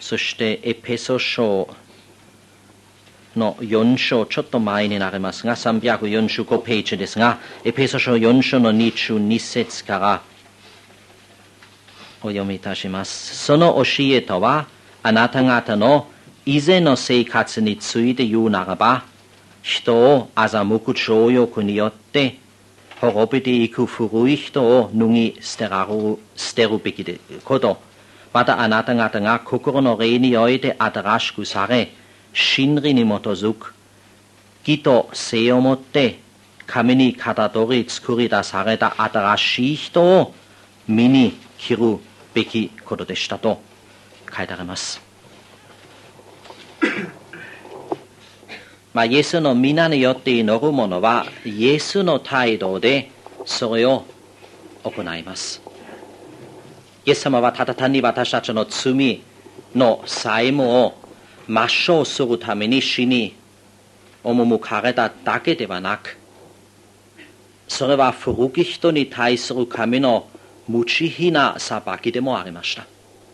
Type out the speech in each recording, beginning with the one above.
そしてエペソ書の4章、ちょっと前になりますが、345ページですが、エペソ書4章の22節からお読みいたします。その教えとは、あなた方の以前の生活について言うならば、人を欺く情欲によって滅びていく古い人を脱ぎ捨てるべきこと、またあなた方が心の霊において新しくされ、真理に基づく義と誠をもって神に型取り作り出された新しい人を身に着るべきことでしたと書いてあります。イエスの皆によって祈る者はイエスの態度でそれを行います。イエス様はただ単に私たちの罪の債務を抹消するために死に赴かれただけではなく、それは古き人に対する神の無慈悲な裁きでもありました。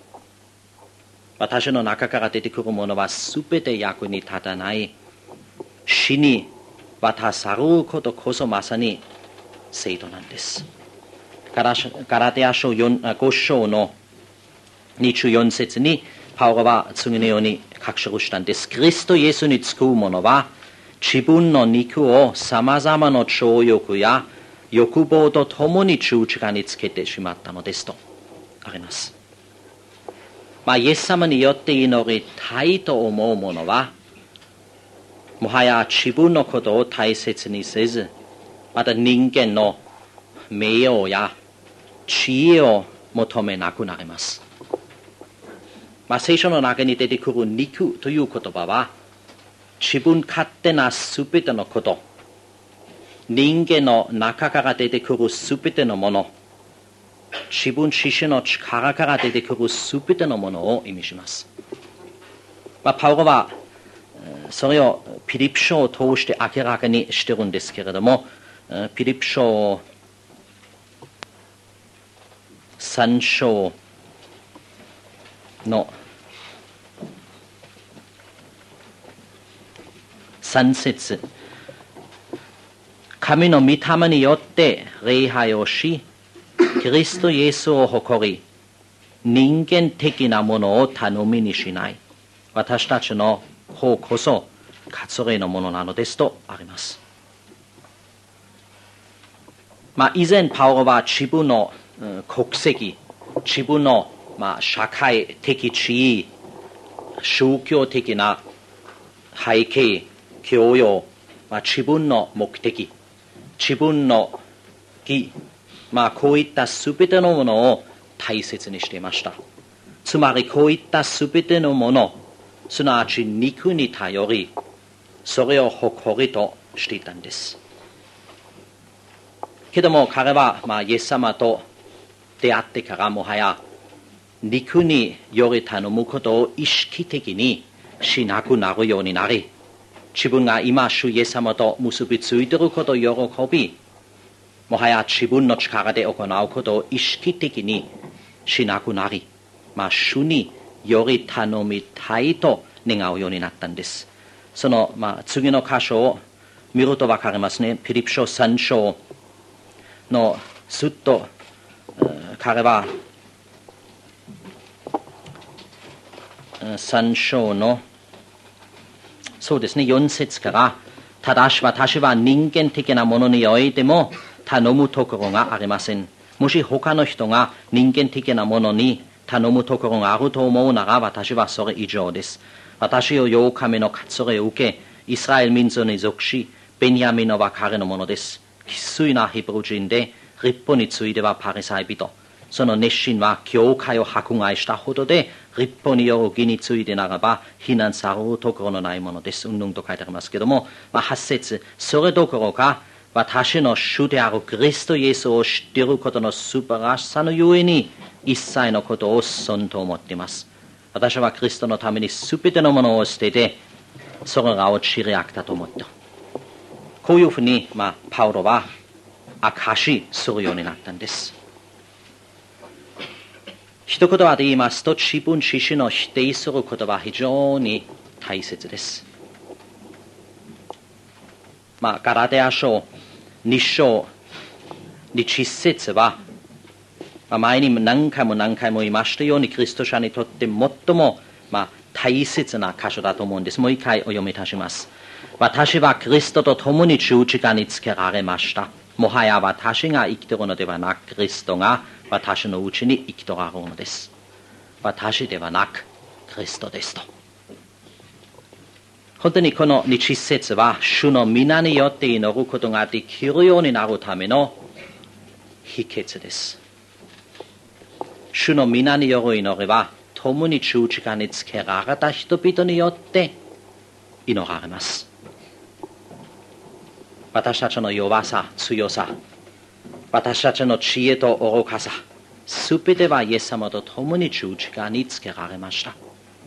私の中から出てくるものはすべて役に立たない死に渡されることこそまさに制度なんです。ガラテヤ書5章の24節にパウロは次のように書き記したんです。キリストイエスにつく者は自分の肉をさまざまな情欲や欲望とともに十字架につけてしまったのですとあります。イエス様によって祈りたいと思う者はもはや自分のことを大切にせず、また人間の名誉や地位を求めなくなります。聖書の中に出てくる肉という言葉は、自分勝手なすべてのこと、人間の中から出てくるすべてのもの、自分自身の力から出てくるすべてのものを意味します。パウロはそれをピリピ書を通して明らかにしているんですけれども、ピリピ書3章の3節、神の御霊によって礼拝をし、キリストイエスを誇り、人間的なものを頼みにしない私たちの方こそ割礼のものなのですとあります。以前パウロは自分の国籍、自分の社会的地位、宗教的な背景、教養、自分の目的、自分の義、こういったすべてのものを大切にしていました。つまりこういったすべてのもの、すなわち肉に頼り、それを誇りとしていたんです。けども彼は、イエス様と出会ってからもはや肉により頼むことを意識的にしなくなるようになり、自分が今主イエス様と結びついていることを喜び、もはや自分の力で行うことを意識的にしなくなり、主により頼みたいと願うようになったんです。その、次の箇所を見ると分かりますね。ピリピ書3章のずっと彼は3章のそうですね4節から、ただし私は人間的なものにおいても頼むところがありません。もし他の人が人間的なものに頼むところがあると思うなら、私はそれ以上です。私を8日目の割礼を受け、イスラエル民族に属し、ベニヤミンの彼のものです。生粋なヘブル人で、律法についてはパリサイ人。その熱心は教会を迫害したほどで、律法による義についてならば非難されるところのないものです。うんぬんと書いてありますけども、8節、それどころか私の主であるキリストイエスを知っていることの素晴らしさのゆえに一切のことを損と思っています。私はキリストのためにすべてのものを捨てて、それらを散り飽きたと思った。こういうふうに、パウロは証しするようになったんです。 一言葉で言いますと、自分自身を否定する言葉は非常に大切です。ガラテヤ書2章20節は、前に何回も言いましたように、キリスト者にとって最も大切な箇所だと思うんです。もう一回お読みいたします。私はキリストと共に十字架につけられました。もはや私が生きているのではなく、キリストが私のうちに生きておられるのです。私ではなく、キリストですと。本当にこの20節は、主の皆によって祈ることができるようになるための秘訣です。主の皆による祈りは、共に十字架につけられた人々によって祈られます。私たちの弱さ、強さ、私たちの知恵と愚かさ、すべてはイエス様と共に十字架につけられました。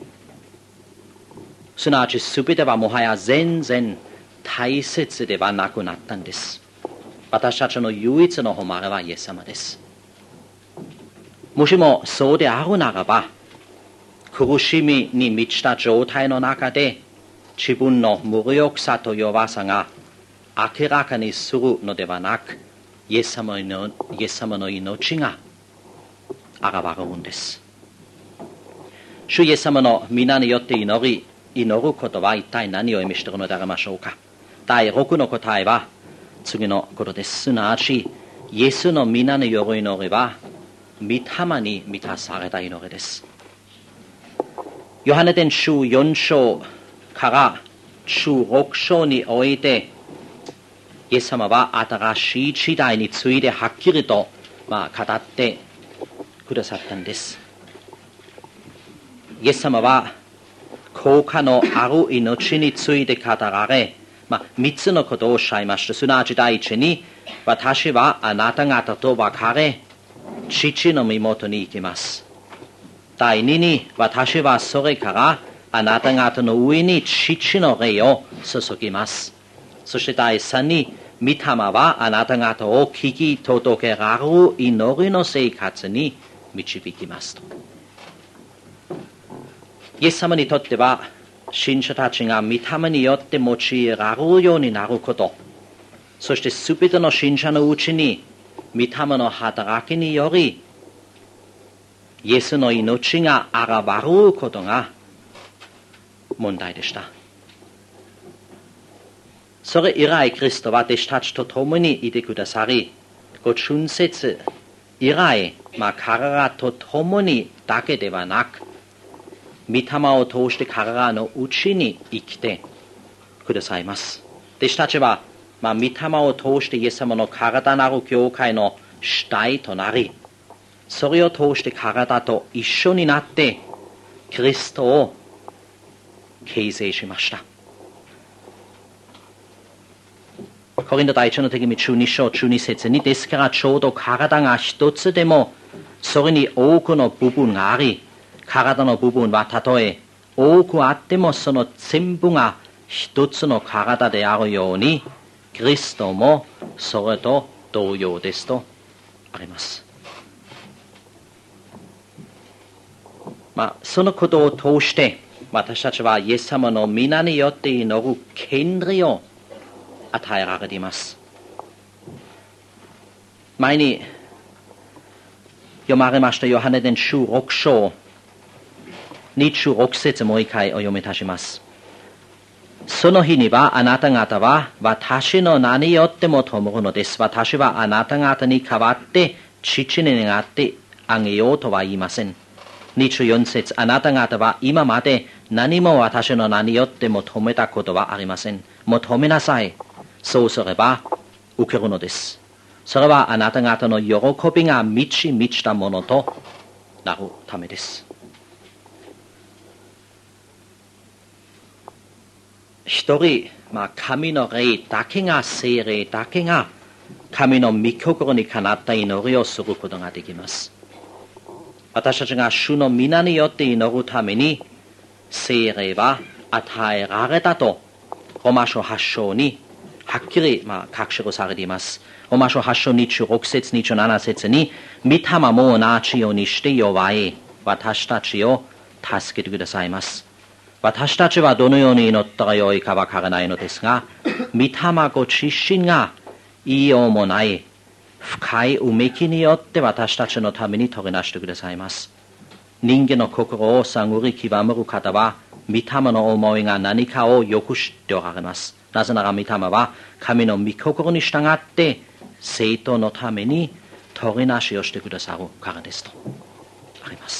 すなわちすべてはもはや全然大切ではなくなったんです。私たちの唯一の誉れはイエス様です。もしもそうであるならば、苦しみに満ちた状態の中で自分の無力さと弱さが明らかにするのではなく、イエス様の命が現れるんです。主イエス様の皆によって祈ることは一体何を意味しているのでありましょうか。第6の答えは次のことです。すなわちイエスの皆による祈りは御霊に満たされた祈りです。ヨハネ伝書4章から16章において、イエス様は新しい時代についてはっきりと語ってくださったんです。イエス様は効果のある命について語られ、3つのことをおっしゃいました。すなわち第一に、私はあなた方と別れ、父の身元に行きます。第二に、私はそれからあなた方の上に父の霊を注ぎます。そして第三に、御霊はあなた方を聞き届けられる祈りの生活に導きますと。イエス様にとっては、信者たちが御霊によって用いられるようになること、そしてすべての信者のうちに御霊の働きによりイエスの命が現れることが問題でした。それ以来キリストは弟子たちと共にいてくださり、ご春節以来、彼らと共にだけではなく、御霊を通して彼らのうちに生きてくださいます。弟子たちは、御霊を通してイエス様の体なる教会の主体となり、それを通して体と一緒になってキリストを形成しました。コリント第一の手紙12章12節に、ですからちょうど体が一つでもそれに多くの部分があり、体の部分はたとえ多くあってもその全部が一つの体であるように、キリストもそれと同様ですとあります。そのことを通して私たちはイエス様の皆によって祈る権利を与えられています。前に読まれましたヨハネ伝書6章26節もう一回お読みいたします。その日にはあなた方は私の名によっても弔うのです。私はあなた方に代わって父に願ってあげようとは言いません。24節、あなた方は今まで何も私の名によって求めたことはありません。求めなさい。そうすれば受けるのです。それはあなた方の喜びが満ちたものとなるためです。一人、神の霊だけが、聖霊だけが神の御心にかなった祈りをすることができます。私たちが主の皆によって祈るために聖霊は与えられたとローマ書8章にはっきり、確証されています。ローマ書8章26節27節に、御霊も同じようにして弱い私たちを助けてくださいます。私たちはどのように祈ったらよいかわからないのですが、御霊ご自身が言いようもない深いうめきによって私たちのために取りなしてくださいます。人間の心を探り極める方は、御霊の思いが何かをよく知っておられます。なぜなら御霊は神の御心に従って生徒のために取りなしをしてくださるからですとあります。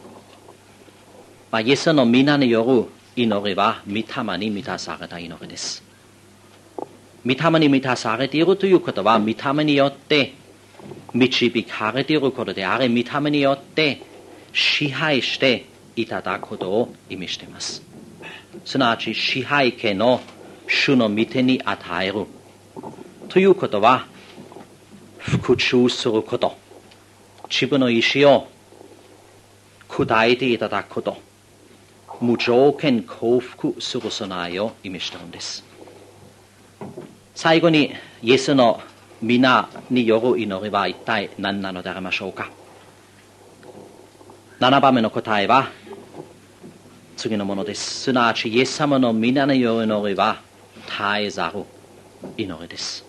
イエスの皆による祈りは御霊に満たされた祈りです。御霊に満たされているということは、御霊によって導かれていることであり、御霊によって支配していただくことを意味しています。すなわち支配権を主の御手に与えるということは、服従すること、自分の意志を砕いていただくこと、無条件降伏する備えを意味しているんです。最後に、イエスの皆による祈りは一体何なのでありましょうか。7番目の答えは次のものです。すなわちイエス様の皆による祈りは絶えざる祈りです。